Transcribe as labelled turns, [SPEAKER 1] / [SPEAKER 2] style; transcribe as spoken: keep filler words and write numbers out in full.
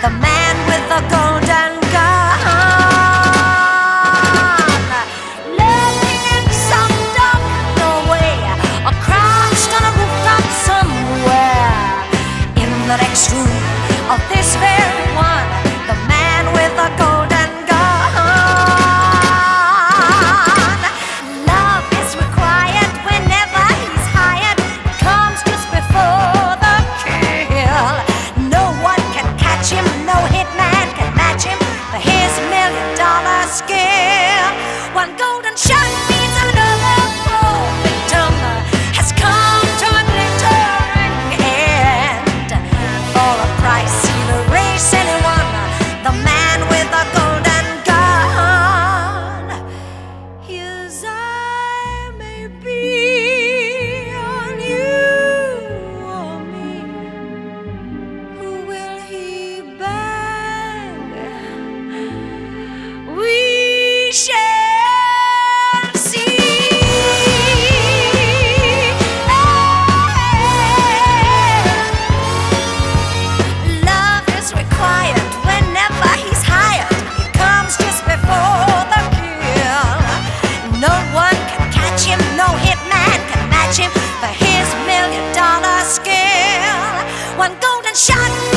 [SPEAKER 1] the man with the golden gun. Living in some dark Norway, or crouched on a rooftop somewhere. In the next room of this very one, the man with the golden gun. Love is required whenever he's hired. It comes just before the kill. No one can catch him, no hitman can match him for his million dollar skill. One golden shot means another poor victim has come to a glittering end. For a price he'll erase anyone, the man with the golden gun. His eye may be on you or me. Who will he bang? We shall see. Love is required whenever he's hired. It comes just before the kill. No one can catch him, no hitman can match him for his million dollar skill. One golden shot